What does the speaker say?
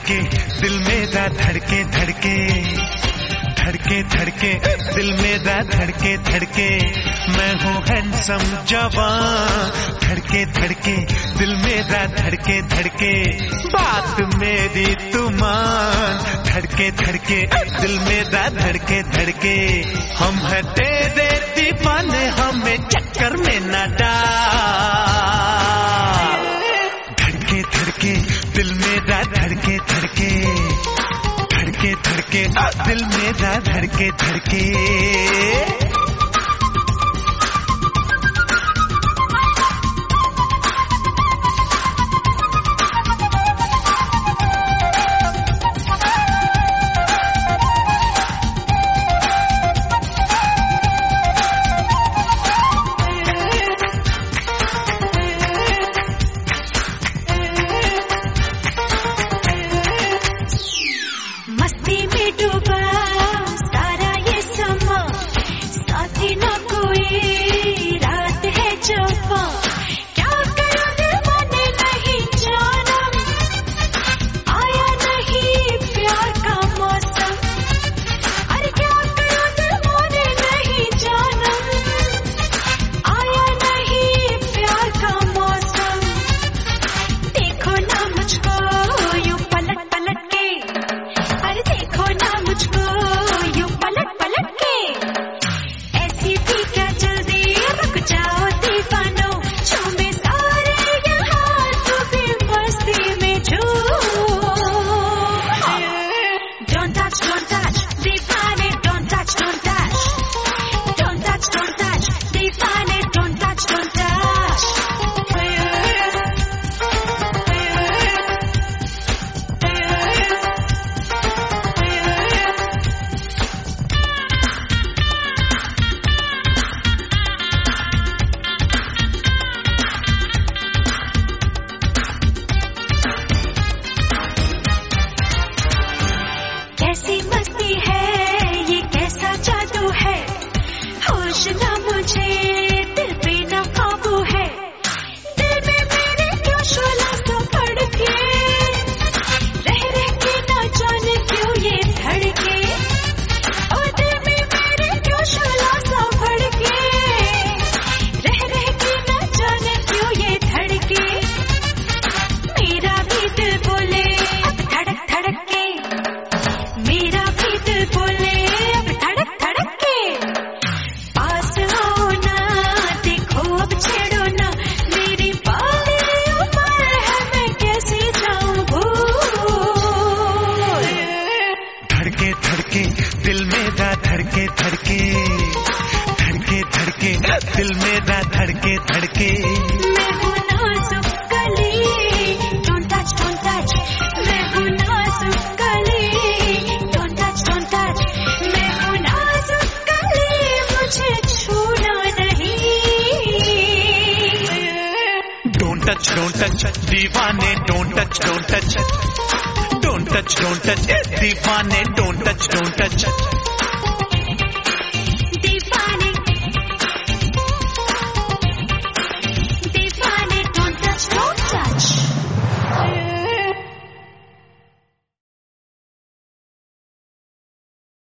धड़के दिल मेरा धड़के धड़के धड़के धड़के दिल मेरा धड़के धड़के मैं हूँ हैंडसम जवान धड़के धड़के दिल मेरा धड़के धड़के बात मेरी तुमान धड़के धड़के दिल मेरा धड़के धड़के हम है तेरे दीवाने हमें चक्कर में न डाल धड़के धड़के दिल मेरा धड़के धड़के धड़के धड़के दिल मेरा धड़के धड़के दिल मेरा धड़के धड़के धड़के धड़के दिल मेरा धड़के धड़के मैं हूँ नाजुक कली don't touch मैं हूँ नाजुक कली don't touch मैं हूँ नाजुक कली मुझे छूना नहीं don't touch दीवाने don't touch दीवाने don't touch